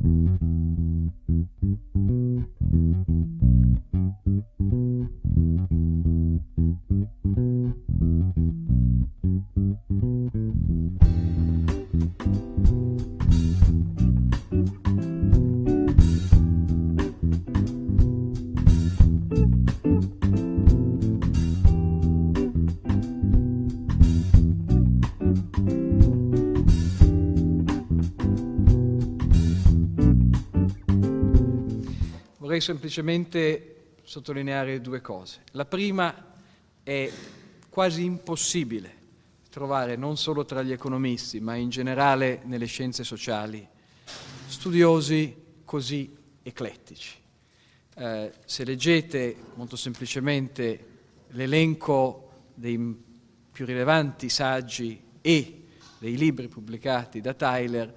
Vorrei semplicemente sottolineare due cose. La prima è quasi impossibile trovare, non solo tra gli economisti, ma in generale nelle scienze sociali, studiosi così eclettici. Se leggete molto semplicemente l'elenco dei più rilevanti saggi e dei libri pubblicati da Tyler,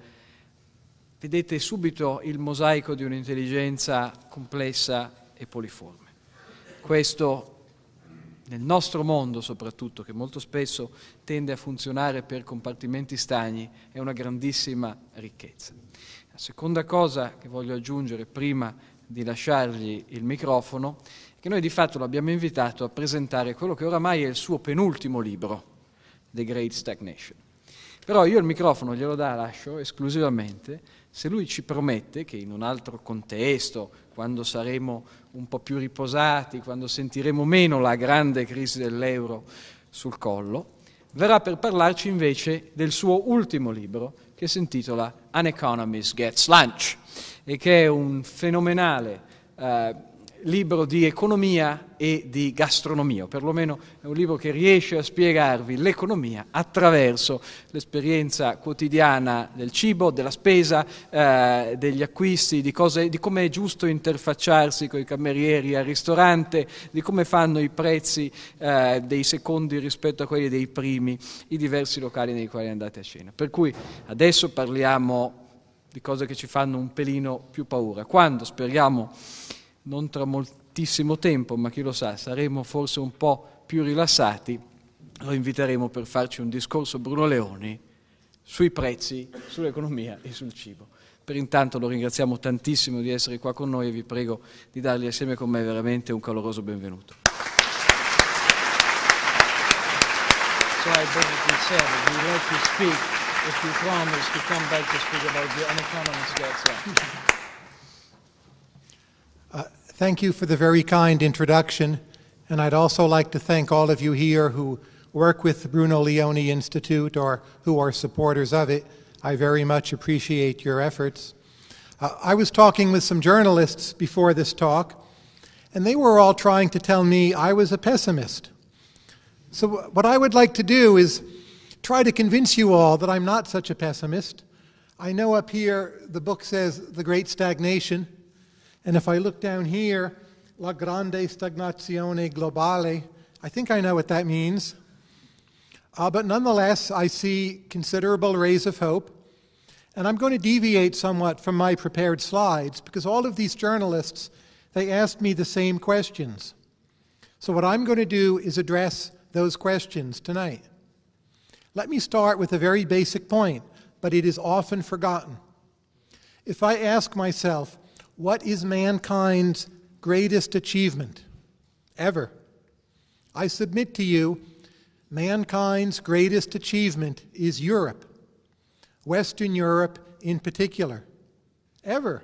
vedete subito il mosaico di un'intelligenza complessa e poliforme. Questo, nel nostro mondo soprattutto, che molto spesso tende a funzionare per compartimenti stagni, è una grandissima ricchezza. La seconda cosa che voglio aggiungere prima di lasciargli il microfono è che noi di fatto l'abbiamo invitato a presentare quello che oramai è il suo penultimo libro, The Great Stagnation. Però io il microfono glielo lascio esclusivamente se lui ci promette che in un altro contesto, quando saremo un po' più riposati, quando sentiremo meno la grande crisi dell'euro sul collo, verrà per parlarci invece del suo ultimo libro, che si intitola An Economist Gets Lunch, e che è un fenomenale libro di economia e di gastronomia, o perlomeno è un libro che riesce a spiegarvi l'economia attraverso l'esperienza quotidiana del cibo, della spesa, degli acquisti, di come è giusto interfacciarsi con i camerieri al ristorante, di come fanno i prezzi dei secondi rispetto a quelli dei primi, i diversi locali nei quali andate a cena. Per cui adesso parliamo di cose che ci fanno un pelino più paura. Quando, speriamo, non tra moltissimo tempo, ma chi lo sa, saremo forse un po' più rilassati, lo inviteremo per farci un discorso Bruno Leoni sui prezzi, sull'economia e sul cibo. Per intanto lo ringraziamo tantissimo di essere qua con noi e vi prego di dargli assieme con me veramente un caloroso benvenuto. So I basically said that we'd like to speak if you promise to come back to speak about the An Economist Gets Lunch. Thank you for the very kind introduction, and I'd also like to thank all of you here who work with the Bruno Leoni Institute or who are supporters of it. I very much appreciate your efforts. I was talking with some journalists before this talk, and they were all trying to tell me I was a pessimist. So what I would like to do is try to convince you all that I'm not such a pessimist. I know up here the book says The Great Stagnation, and if I look down here, La Grande Stagnazione Globale, I think I know what that means. But nonetheless, I see considerable rays of hope. And I'm going to deviate somewhat from my prepared slides because all of these journalists, they asked me the same questions. So what I'm going to do is address those questions tonight. Let me start with a very basic point, but it is often forgotten. If I ask myself, what is mankind's greatest achievement ever? I submit to you, mankind's greatest achievement is Europe, Western Europe in particular, ever.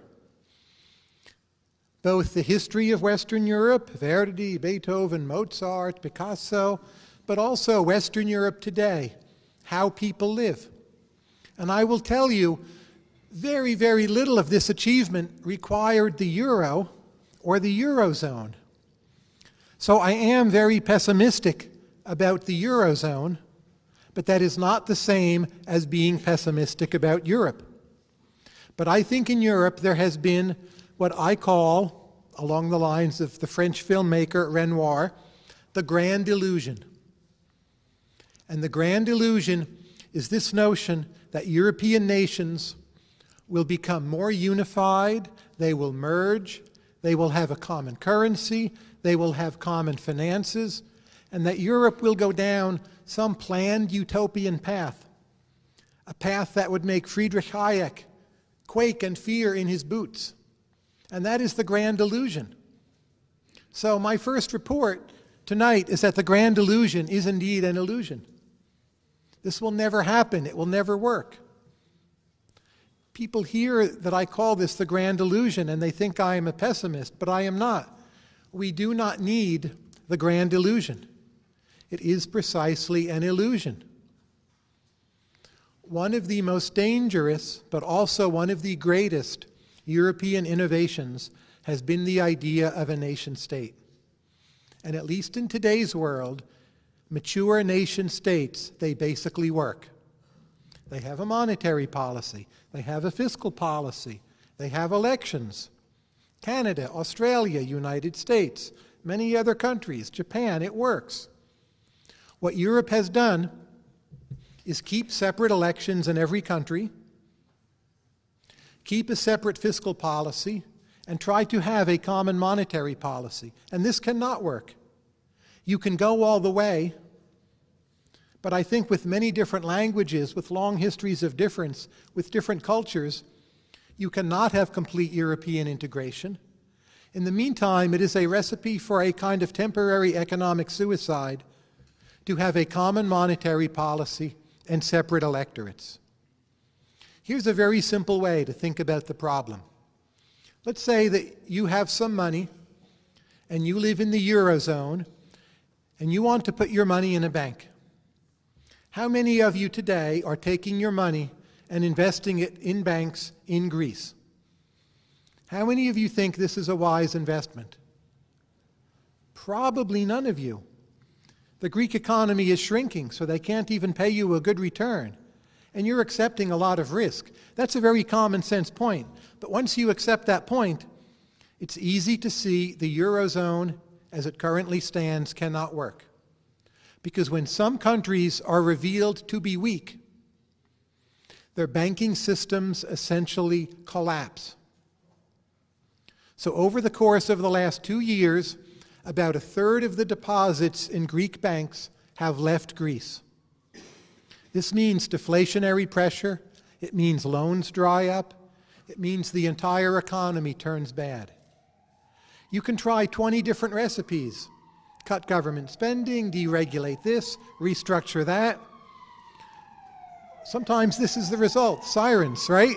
Both the history of Western Europe, Verdi, Beethoven, Mozart, Picasso, but also Western Europe today, how people live. And I will tell you, very, very little of this achievement required the euro or the Eurozone. So I am very pessimistic about the Eurozone, but that is not the same as being pessimistic about Europe. But I think in Europe there has been what I call, along the lines of the French filmmaker Renoir, the grand illusion. And the grand illusion is this notion that European nations will become more unified, they will merge, they will have a common currency, they will have common finances, and that Europe will go down some planned utopian path, a path that would make Friedrich Hayek quake and fear in his boots. And that is the grand illusion. So my first report tonight is that the grand illusion is indeed an illusion. This will never happen. It will never work. People hear that I call this the grand illusion and they think I am a pessimist, but I am not. We do not need the grand illusion. It is precisely an illusion. One of the most dangerous, but also one of the greatest European innovations has been the idea of a nation state. And at least in today's world, mature nation states, they basically work. They have a monetary policy. They have a fiscal policy. They have elections. Canada, Australia, United States, many other countries, Japan, it works. What Europe has done is keep separate elections in every country, keep a separate fiscal policy, and try to have a common monetary policy. And this cannot work. You can go all the way, but I think with many different languages, with long histories of difference, with different cultures, you cannot have complete European integration. In the meantime, it is a recipe for a kind of temporary economic suicide to have a common monetary policy and separate electorates. Here's a very simple way to think about the problem. Let's say that you have some money and you live in the Eurozone and you want to put your money in a bank. How many of you today are taking your money and investing it in banks in Greece? How many of you think this is a wise investment? Probably none of you. The Greek economy is shrinking, so they can't even pay you a good return. And you're accepting a lot of risk. That's a very common sense point. But once you accept that point, it's easy to see the Eurozone, as it currently stands, cannot work. Because when some countries are revealed to be weak, their banking systems essentially collapse. So over the course of the last 2 years, about a third of the deposits in Greek banks have left Greece. This means deflationary pressure. It means loans dry up. It means the entire economy turns bad. You can try 20 different recipes. Cut government spending, deregulate this, restructure that. Sometimes this is the result. Sirens, right?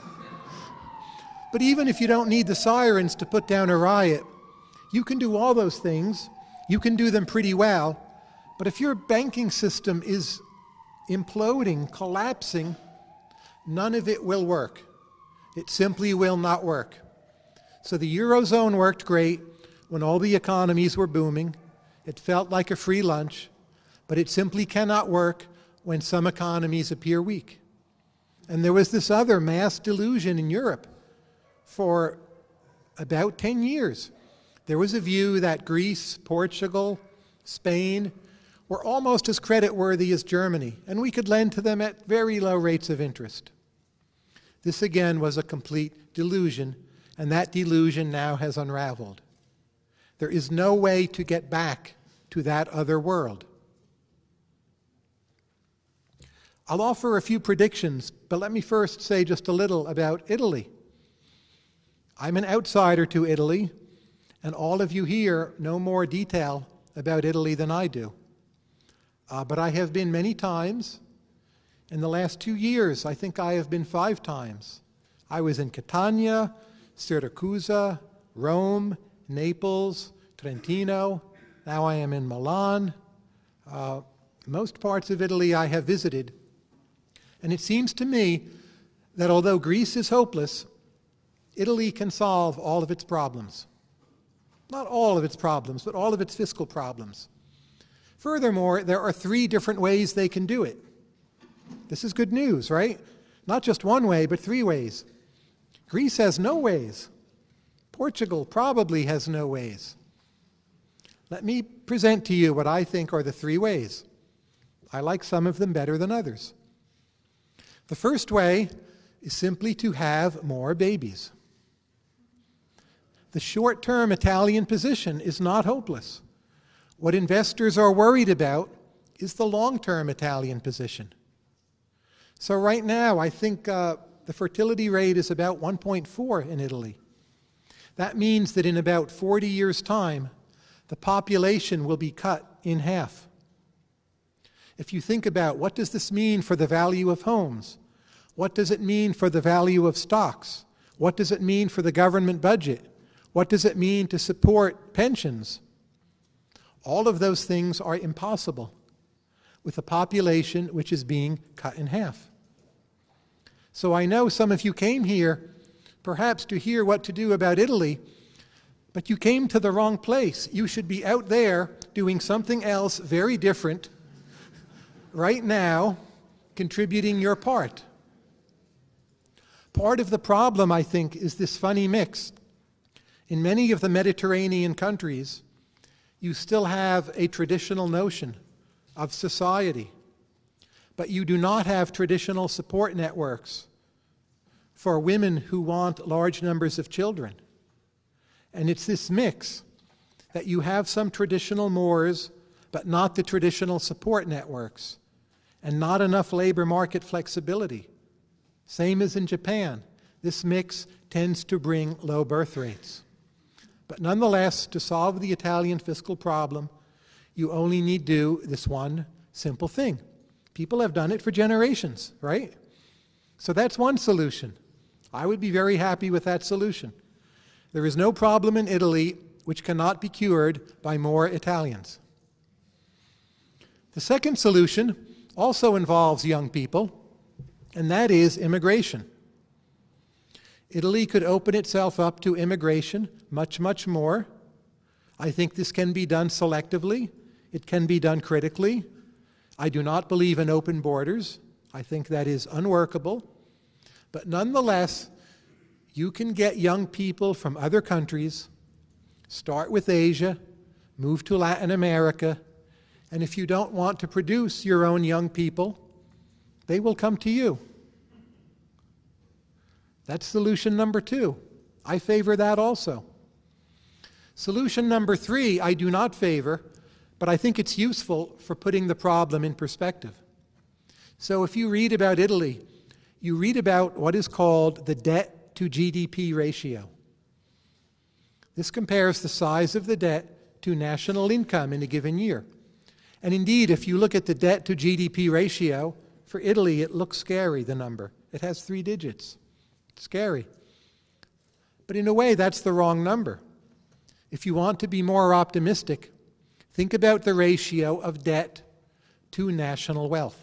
But even if you don't need the sirens to put down a riot, you can do all those things. You can do them pretty well. But if your banking system is imploding, collapsing, none of it will work. It simply will not work. So the Eurozone worked great when all the economies were booming. It felt like a free lunch, but it simply cannot work when some economies appear weak. And there was this other mass delusion in Europe for about 10 years. There was a view that Greece, Portugal, Spain were almost as creditworthy as Germany, and we could lend to them at very low rates of interest. This again was a complete delusion, and that delusion now has unraveled. There is no way to get back to that other world. I'll offer a few predictions, but let me first say just a little about Italy. I'm an outsider to Italy, and all of you here know more detail about Italy than I do. But I have been many times. In the last 2 years, I think I have been 5 times. I was in Catania, Siracusa, Rome, Naples, Trentino. Now I am in Milan. Most parts of Italy I have visited. And it seems to me that although Greece is hopeless, Italy can solve all of its problems. Not all of its problems, but all of its fiscal problems. Furthermore, there are 3 different ways they can do it. This is good news, right? Not just one way, but 3 ways. Greece has no ways. Portugal probably has no ways. Let me present to you what I think are the 3 ways. I like some of them better than others. The first way is simply to have more babies. The short-term Italian position is not hopeless. What investors are worried about is the long-term Italian position. So right now, I think the The fertility rate is about 1.4 in Italy. That means that in about 40 years' time, the population will be cut in half. If you think about what does this mean for the value of homes, what does it mean for the value of stocks, what does it mean for the government budget, what does it mean to support pensions, all of those things are impossible with a population which is being cut in half. So I know some of you came here perhaps to hear what to do about Italy, but you came to the wrong place. You should be out there doing something else very different right now, contributing your part. Part of the problem, I think, is this funny mix. In many of the Mediterranean countries, you still have a traditional notion of society, but you do not have traditional support networks for women who want large numbers of children. And it's this mix that you have some traditional mores, but not the traditional support networks, and not enough labor market flexibility. Same as in Japan. This mix tends to bring low birth rates. But nonetheless, to solve the Italian fiscal problem, you only need do this one simple thing. People have done it for generations, right? So that's one solution. I would be very happy with that solution. There is no problem in Italy which cannot be cured by more Italians. The second solution also involves young people, and that is immigration. Italy could open itself up to immigration much, much more. I think this can be done selectively. It can be done critically. I do not believe in open borders. I think that is unworkable. But nonetheless, you can get young people from other countries, start with Asia, move to Latin America, and if you don't want to produce your own young people, they will come to you. That's solution number 2. I favor that also. Solution number 3, I do not favor, but I think it's useful for putting the problem in perspective. So if you read about Italy, you read about what is called the debt to GDP ratio. This compares the size of the debt to national income in a given year. And indeed, if you look at the debt to GDP ratio, for Italy, it looks scary, the number. It has 3 digits. It's scary. But in a way, that's the wrong number. If you want to be more optimistic, think about the ratio of debt to national wealth.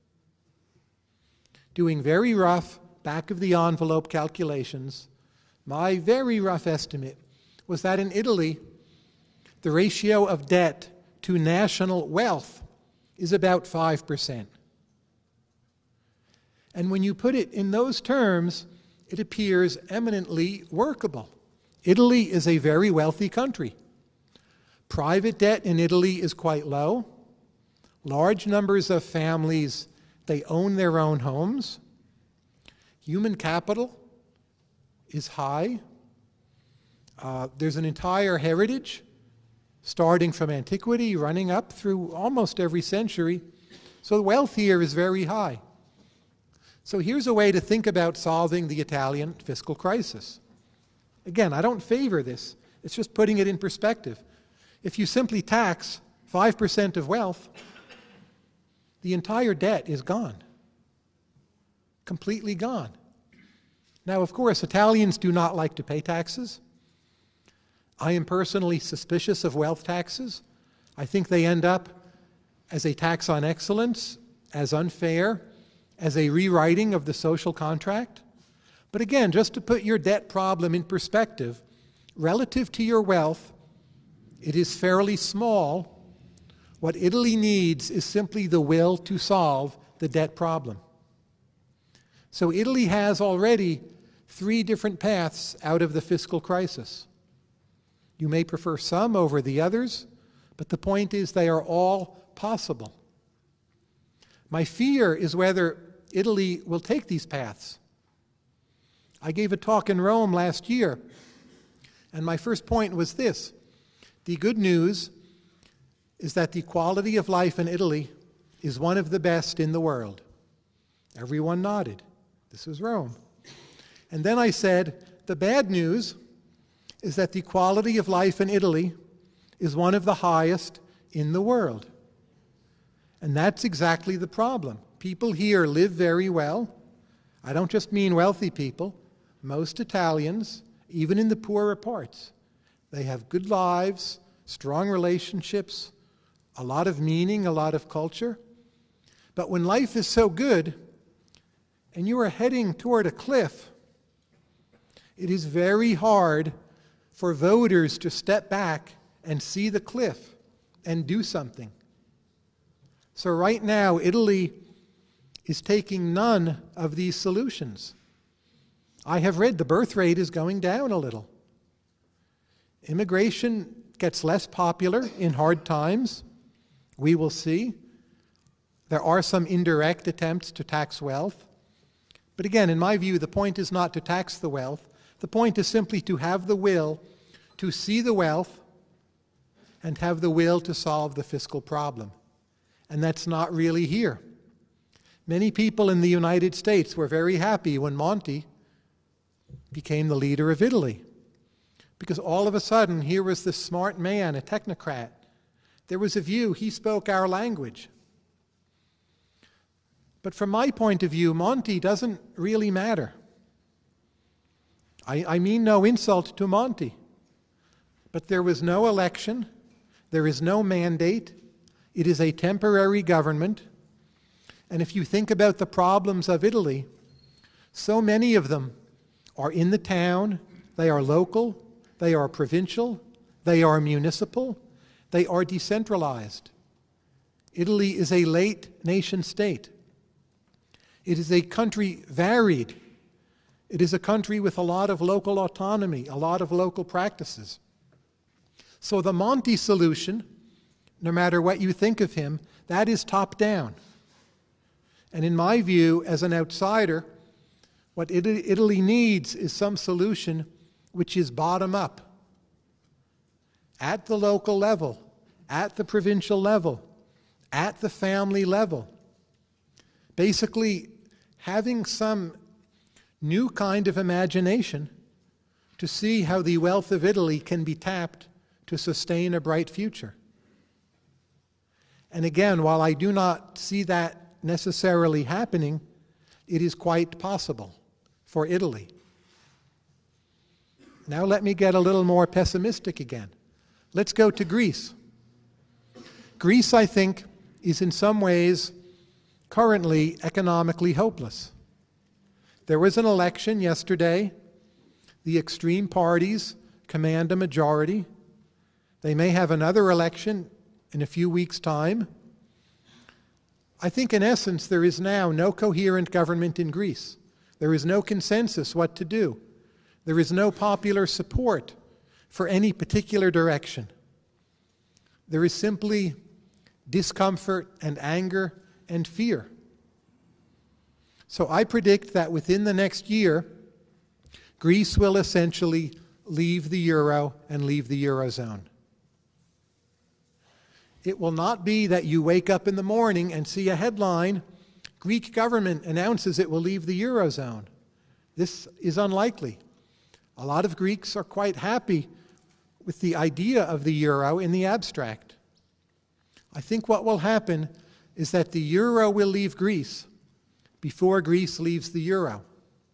Doing very rough, back-of-the-envelope calculations, my very rough estimate was that in Italy, the ratio of debt to national wealth is about 5%. And when you put it in those terms, it appears eminently workable. Italy is a very wealthy country. Private debt in Italy is quite low. Large numbers of families, they own their own homes. Human capital is high. There's an entire heritage, starting from antiquity, running up through almost every century. So the wealth here is very high. So here's a way to think about solving the Italian fiscal crisis. Again, I don't favor this. It's just putting it in perspective. If you simply tax 5% of wealth, the entire debt is gone. Completely gone. Now, of course, Italians do not like to pay taxes. I am personally suspicious of wealth taxes. I think they end up as a tax on excellence, as unfair, as a rewriting of the social contract. But again, just to put your debt problem in perspective, relative to your wealth, it is fairly small. What Italy needs is simply the will to solve the debt problem. So Italy has already 3 different paths out of the fiscal crisis. You may prefer some over the others, but the point is they are all possible. My fear is whether Italy will take these paths. I gave a talk in Rome last year, and my first point was this. The good news is that the quality of life in Italy is one of the best in the world. Everyone nodded. This was Rome. And then I said, the bad news is that the quality of life in Italy is one of the highest in the world. And that's exactly the problem. People here live very well. I don't just mean wealthy people. Most Italians, even in the poorer parts, they have good lives, strong relationships, a lot of meaning, a lot of culture. But when life is so good and you are heading toward a cliff, it is very hard for voters to step back and see the cliff and do something. So right now, Italy is taking none of these solutions. I have read the birth rate is going down a little. Immigration gets less popular in hard times. We will see. There are some indirect attempts to tax wealth. But again, in my view, the point is not to tax the wealth. The point is simply to have the will to see the wealth and have the will to solve the fiscal problem. And that's not really here. Many people in the United States were very happy when Monti became the leader of Italy, because all of a sudden here was this smart man, a technocrat. There was a view, he spoke our language. But from my point of view, Monti doesn't really matter. I mean no insult to Monti, but there was no election, there is no mandate, it is a temporary government, and if you think about the problems of Italy, so many of them are in the town, they are local, they are provincial, they are municipal, they are decentralized. Italy is a late nation state. It is a country varied. It is a country with a lot of local autonomy, a lot of local practices. So the Monti solution, no matter what you think of him, that is top-down. And in my view, as an outsider, what Italy needs is some solution which is bottom-up, at the local level, at the provincial level, at the family level. Basically, having some new kind of imagination to see how the wealth of Italy can be tapped to sustain a bright future. And again, while I do not see that necessarily happening, it is quite possible for Italy. Now let me get a little more pessimistic again. Let's go to Greece. Greece, I think, is in some ways currently economically hopeless. There was an election yesterday. The extreme parties command a majority. They may have another election in a few weeks' time. I think in essence there is now no coherent government in Greece. There is no consensus what to do. There is no popular support for any particular direction. There is simply discomfort and anger and fear. So I predict that within the next year, Greece will essentially leave the euro and leave the Eurozone. It will not be that you wake up in the morning and see a headline, Greek government announces it will leave the Eurozone. This is unlikely. A lot of Greeks are quite happy with the idea of the euro in the abstract. I think what will happen is that the euro will leave Greece before Greece leaves the euro.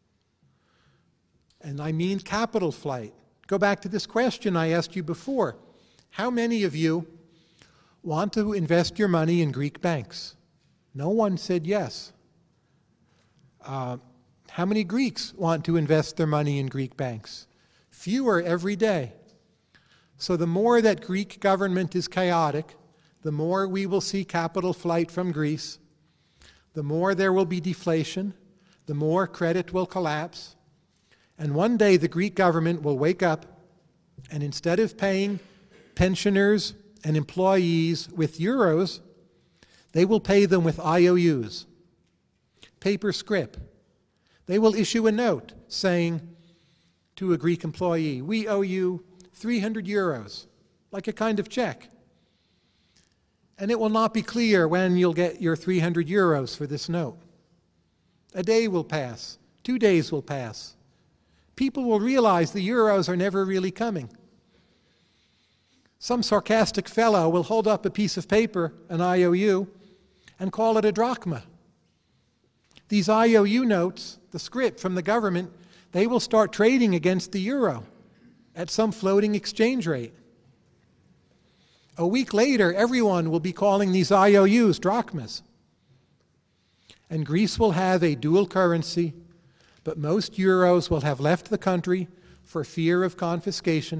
And I mean capital flight. Go back to this question I asked you before. How many of you want to invest your money in Greek banks? No one said yes. How many Greeks want to invest their money in Greek banks? Fewer every day. So the more that Greek government is chaotic, the more we will see capital flight from Greece, the more there will be deflation, the more credit will collapse, and one day the Greek government will wake up and instead of paying pensioners and employees with euros, they will pay them with IOUs, paper scrip. They will issue a note saying to a Greek employee, we owe you 300 euros, like a kind of check. And it will not be clear when you'll get your 300 euros for this note. A day will pass, 2 days will pass, people will realize the euros are never really coming. Some sarcastic fellow will hold up a piece of paper, an IOU, and call it a drachma. These IOU notes, the scrip from the government, they will start trading against the euro at some floating exchange rate. A week later, everyone will be calling these IOUs drachmas. And Greece will have a dual currency, but most euros will have left the country for fear of confiscation.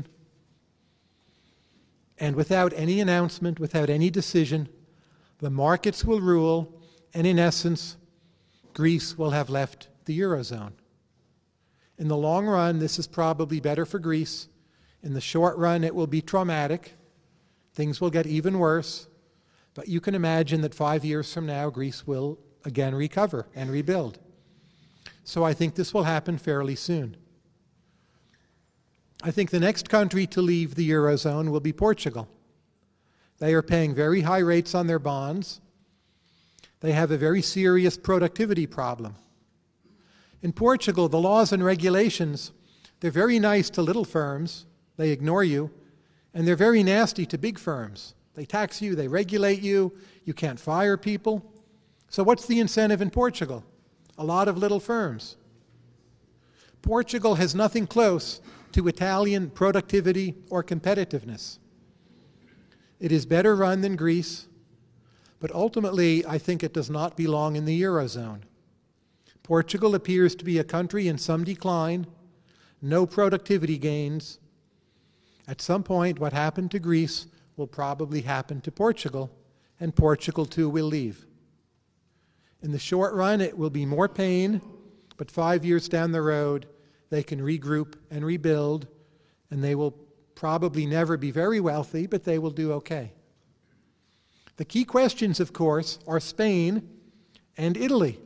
And without any announcement, without any decision, the markets will rule, and in essence, Greece will have left the Eurozone. In the long run, this is probably better for Greece. In the short run, it will be traumatic. Things will get even worse. But you can imagine that 5 years from now, Greece will again recover and rebuild. So I think this will happen fairly soon. I think the next country to leave the Eurozone will be Portugal. They are paying very high rates on their bonds. They have a very serious productivity problem. In Portugal, the laws and regulations, they're very nice to little firms. They ignore you. And they're very nasty to big firms. They tax you, they regulate you, you can't fire people. So what's the incentive in Portugal? A lot of little firms. Portugal has nothing close to Italian productivity or competitiveness. It is better run than Greece, but ultimately I think it does not belong in the Eurozone. Portugal appears to be a country in some decline, no productivity gains. At some point, what happened to Greece will probably happen to Portugal, and Portugal too will leave. In the short run, it will be more pain, but 5 years down the road, they can regroup and rebuild, and they will probably never be very wealthy, but they will do okay. The key questions, of course, are Spain and Italy.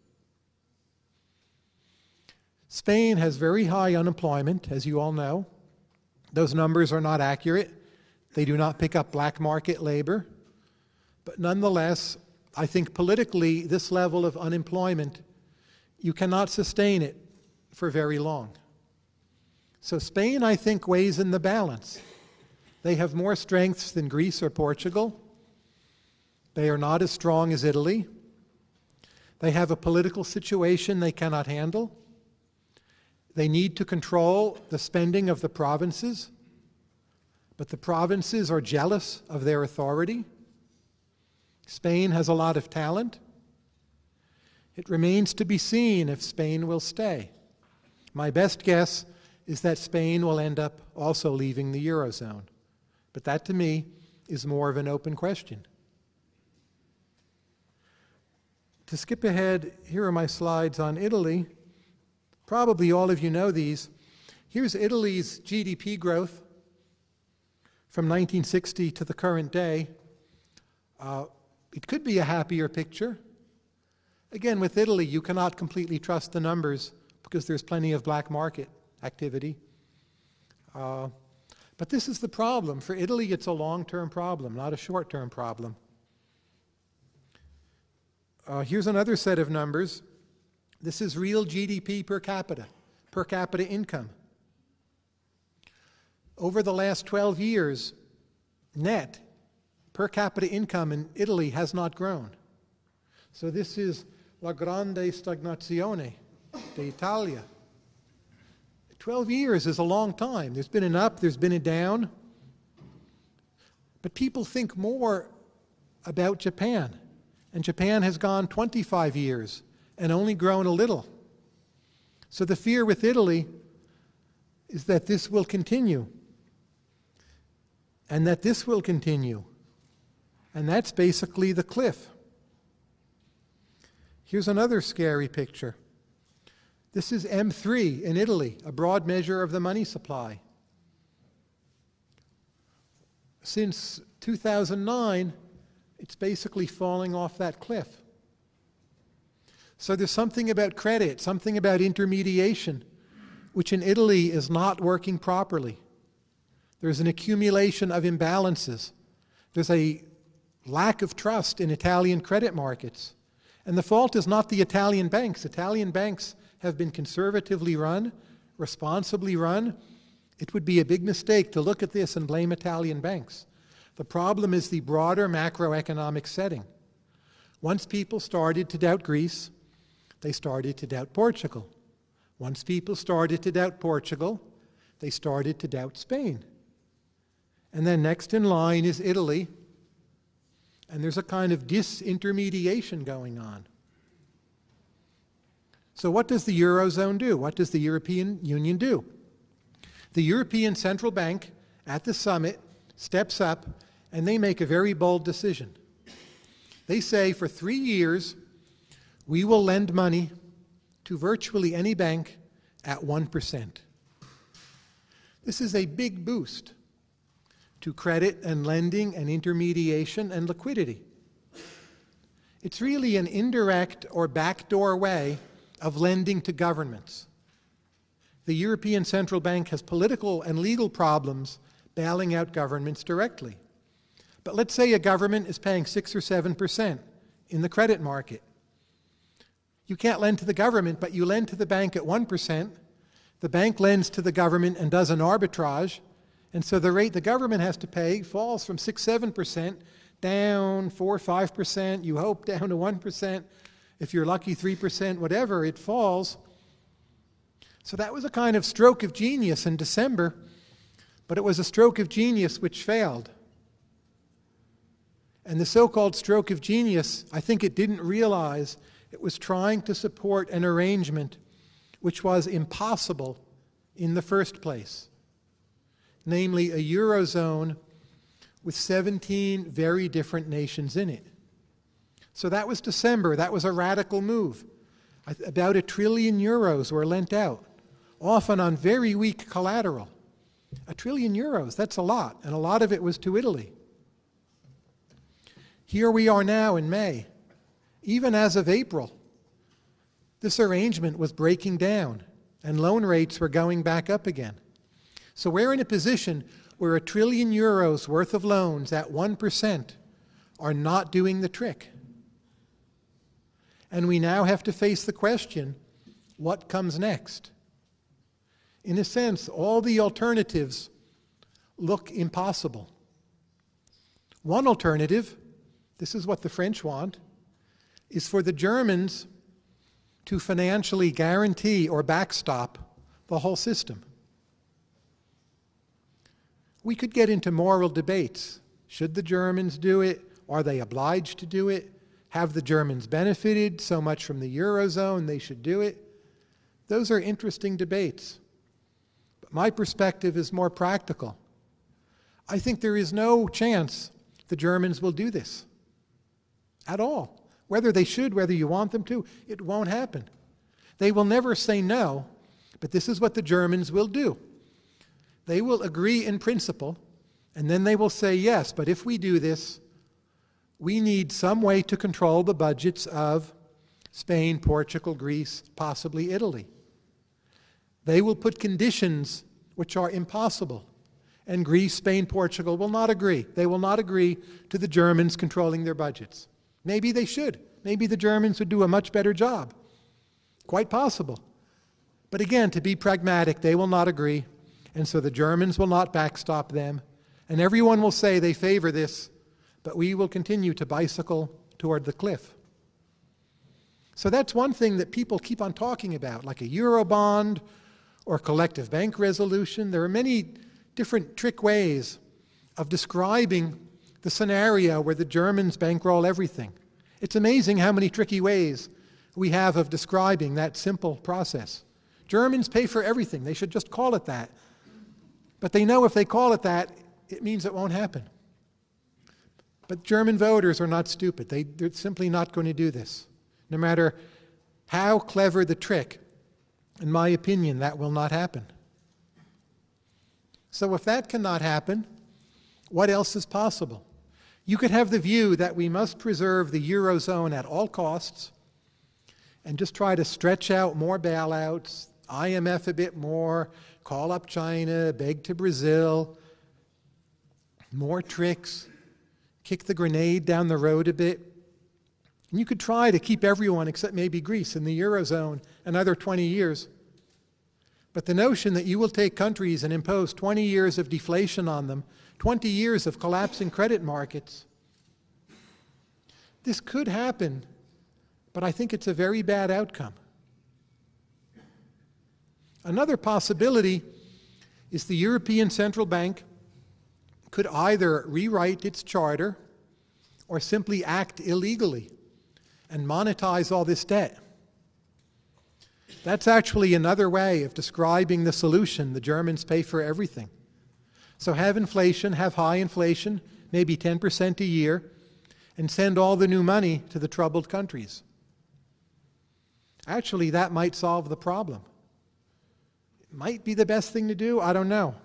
Spain has very high unemployment, as you all know. Those numbers are not accurate. They do not pick up black market labor. But nonetheless, I think politically, this level of unemployment, you cannot sustain it for very long. So Spain, I think, weighs in the balance. They have more strengths than Greece or Portugal. They are not as strong as Italy. They have a political situation they cannot handle. They need to control the spending of the provinces, but the provinces are jealous of their authority. Spain has a lot of talent. It remains to be seen if Spain will stay. My best guess is that Spain will end up also leaving the Eurozone. But that, to me, is more of an open question. To skip ahead, here are my slides on Italy. Probably all of you know these. Here's Italy's GDP growth from 1960 to the current day. It could be a happier picture. Again, with Italy, you cannot completely trust the numbers because there's plenty of black market activity. But this is the problem. For Italy, it's a long-term problem, not a short-term problem. Here's another set of numbers. This is real GDP per capita income. Over the last 12 years, net per capita income in Italy has not grown. So this is la grande stagnazione d'Italia. 12 years is a long time. There's been an up, there's been a down. But people think more about Japan. And Japan has gone 25 years and only grown a little. So the fear with Italy is that this will continue. And that this will continue. And that's basically the cliff. Here's another scary picture. This is M3 in Italy, a broad measure of the money supply. Since 2009, it's basically falling off that cliff. So there's something about credit, something about intermediation, which in Italy is not working properly. There's an accumulation of imbalances. There's a lack of trust in Italian credit markets. And the fault is not the Italian banks. Italian banks have been conservatively run, responsibly run, it would be a big mistake to look at this and blame Italian banks. The problem is the broader macroeconomic setting. Once people started to doubt Greece, they started to doubt Portugal. Once people started to doubt Portugal, they started to doubt Spain. And then next in line is Italy, and there's a kind of disintermediation going on. So what does the Eurozone do? What does the European Union do? The European Central Bank at the summit steps up and they make a very bold decision. They say for 3 years, we will lend money to virtually any bank at 1%. This is a big boost to credit and lending and intermediation and liquidity. It's really an indirect or backdoor way of lending to governments. The European Central Bank has political and legal problems bailing out governments directly. But let's say a government is paying 6 or 7% in the credit market. You can't lend to the government, but you lend to the bank at 1%. The bank lends to the government and does an arbitrage, and so the rate the government has to pay falls from 6, 7% down 4, 5%, you hope down to 1%. If you're lucky, 3%, whatever, it falls. So that was a kind of stroke of genius in December, but it was a stroke of genius which failed. And the so-called stroke of genius, I think it didn't realize it was trying to support an arrangement which was impossible in the first place, namely a Eurozone with 17 very different nations in it. So that was December. That was a radical move. About €1 trillion were lent out, often on very weak collateral. €1 trillion, that's a lot, and a lot of it was to Italy. Here we are now in May. Even as of April, this arrangement was breaking down, and loan rates were going back up again. So we're in a position where €1 trillion worth of loans at 1% are not doing the trick. And we now have to face the question, what comes next? In a sense, all the alternatives look impossible. One alternative, this is what the French want, is for the Germans to financially guarantee or backstop the whole system. We could get into moral debates. Should the Germans do it? Are they obliged to do it? Have the Germans benefited so much from the Eurozone they should do it? Those are interesting debates. But my perspective is more practical. I think there is no chance the Germans will do this at all. Whether they should, whether you want them to, it won't happen. They will never say no, but this is what the Germans will do. They will agree in principle, and then they will say, yes, but if we do this, we need some way to control the budgets of Spain, Portugal, Greece, possibly Italy. They will put conditions which are impossible. And Greece, Spain, Portugal will not agree. They will not agree to the Germans controlling their budgets. Maybe they should. Maybe the Germans would do a much better job. Quite possible. But again, to be pragmatic, they will not agree. And so the Germans will not backstop them. And everyone will say they favor this, but we will continue to bicycle toward the cliff. So that's one thing that people keep on talking about, like a Eurobond or collective bank resolution. There are many different trick ways of describing the scenario where the Germans bankroll everything. It's amazing how many tricky ways we have of describing that simple process. Germans pay for everything. They should just call it that. But they know if they call it that, it means it won't happen. But German voters are not stupid. They're simply not going to do this. No matter how clever the trick, in my opinion, that will not happen. So if that cannot happen, what else is possible? You could have the view that we must preserve the Eurozone at all costs and just try to stretch out more bailouts, IMF a bit more, call up China, beg to Brazil, more tricks, kick the grenade down the road a bit. And you could try to keep everyone, except maybe Greece, in the Eurozone another 20 years. But the notion that you will take countries and impose 20 years of deflation on them, 20 years of collapsing credit markets, this could happen, but I think it's a very bad outcome. Another possibility is the European Central Bank could either rewrite its charter or simply act illegally and monetize all this debt. That's actually another way of describing the solution. The Germans pay for everything. So have inflation, have high inflation, maybe 10% a year, and send all the new money to the troubled countries. Actually, that might solve the problem. It might be the best thing to do, I don't know.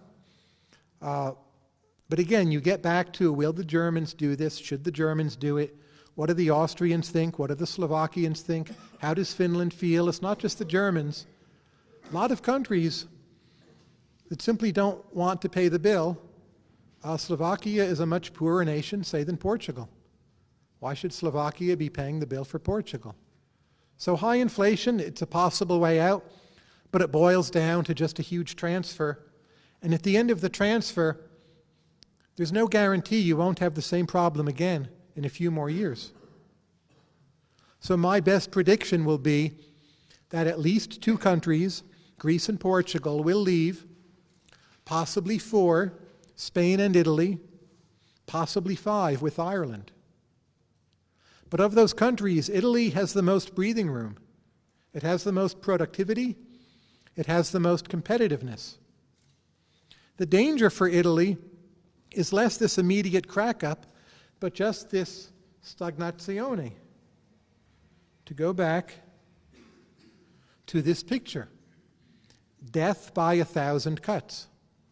But again, you get back to, will the Germans do this? Should the Germans do it? What do the Austrians think? What do the Slovakians think? How does Finland feel? It's not just the Germans. A lot of countries that simply don't want to pay the bill. Slovakia is a much poorer nation, say, than Portugal. Why should Slovakia be paying the bill for Portugal? So high inflation, it's a possible way out, but it boils down to just a huge transfer. And at the end of the transfer, there's no guarantee you won't have the same problem again in a few more years. So my best prediction will be that at least 2 countries, Greece and Portugal, will leave, possibly 4, Spain and Italy, possibly 5 with Ireland. But of those countries, Italy has the most breathing room. It has the most productivity. It has the most competitiveness. The danger for Italy is less this immediate crack-up, but just this stagnazione. To go back to this picture, death by 1,000 cuts.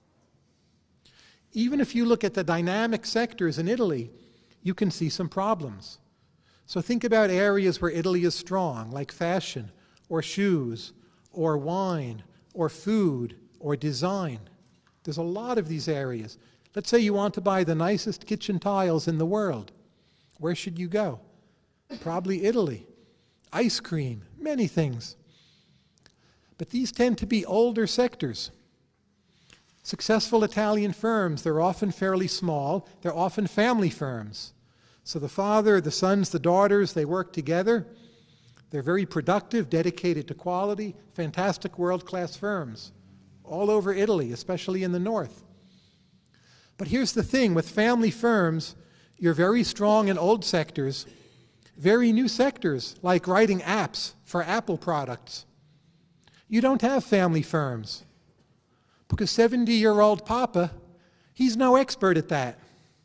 Even if you look at the dynamic sectors in Italy, you can see some problems. So think about areas where Italy is strong, like fashion, or shoes, or wine, or food, or design. There's a lot of these areas. Let's say you want to buy the nicest kitchen tiles in the world. Where should you go? Probably Italy. Ice cream, many things. But these tend to be older sectors. Successful Italian firms, they're often fairly small. They're often family firms. So the father, the sons, the daughters, they work together. They're very productive, dedicated to quality, fantastic world-class firms all over Italy, especially in the north. But here's the thing, with family firms, you're very strong in old sectors, very new sectors, like writing apps for Apple products. You don't have family firms, because 70-year-old Papa, he's no expert at that.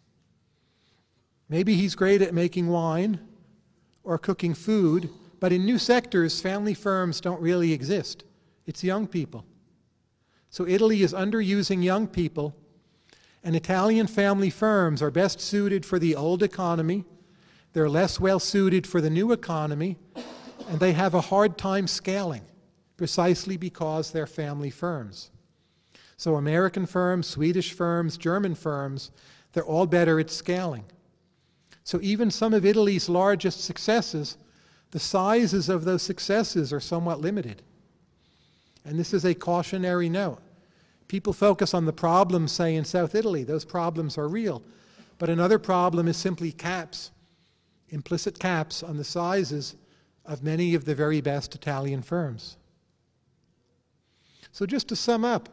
Maybe he's great at making wine or cooking food, but in new sectors, family firms don't really exist. It's young people. So Italy is underusing young people, and Italian family firms are best suited for the old economy. They're less well suited for the new economy, and they have a hard time scaling, precisely because they're family firms. So American firms, Swedish firms, German firms, they're all better at scaling. So even some of Italy's largest successes, the sizes of those successes are somewhat limited. And this is a cautionary note. People focus on the problems, say, in South Italy. Those problems are real. But another problem is simply caps, implicit caps on the sizes of many of the very best Italian firms. So just to sum up,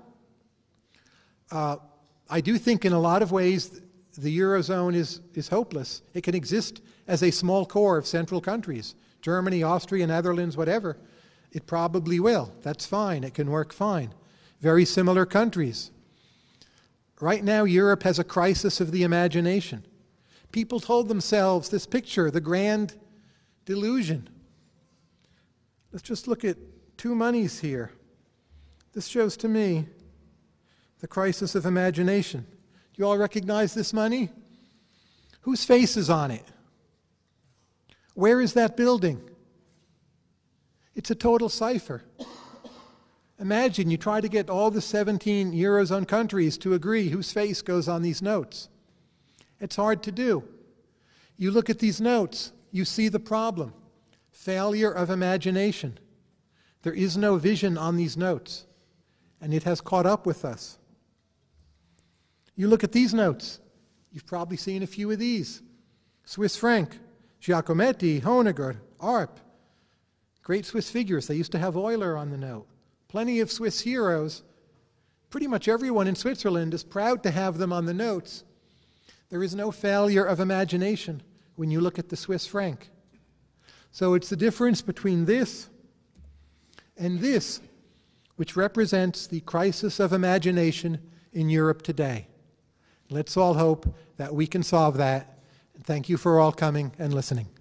I do think in a lot of ways the Eurozone is hopeless. It can exist as a small core of central countries, Germany, Austria, Netherlands, whatever. It probably will. That's fine. It can work fine. Very similar countries. Right now, Europe has a crisis of the imagination. People told themselves this picture, the grand delusion. Let's just look at 2 monies here. This shows to me the crisis of imagination. Do you all recognize this money? Whose face is on it? Where is that building? It's a total cipher. Imagine you try to get all the 17 Eurozone countries to agree whose face goes on these notes. It's hard to do. You look at these notes, you see the problem. Failure of imagination. There is no vision on these notes. and it has caught up with us. You look at these notes. You've probably seen a few of these. Swiss franc, Giacometti, Honegger, Arp. Great Swiss figures. They used to have Euler on the note. Plenty of Swiss heroes. Pretty much everyone in Switzerland is proud to have them on the notes. There is no failure of imagination when you look at the Swiss franc. So it's the difference between this and this which represents the crisis of imagination in Europe today. Let's all hope that we can solve that. And thank you for all coming and listening.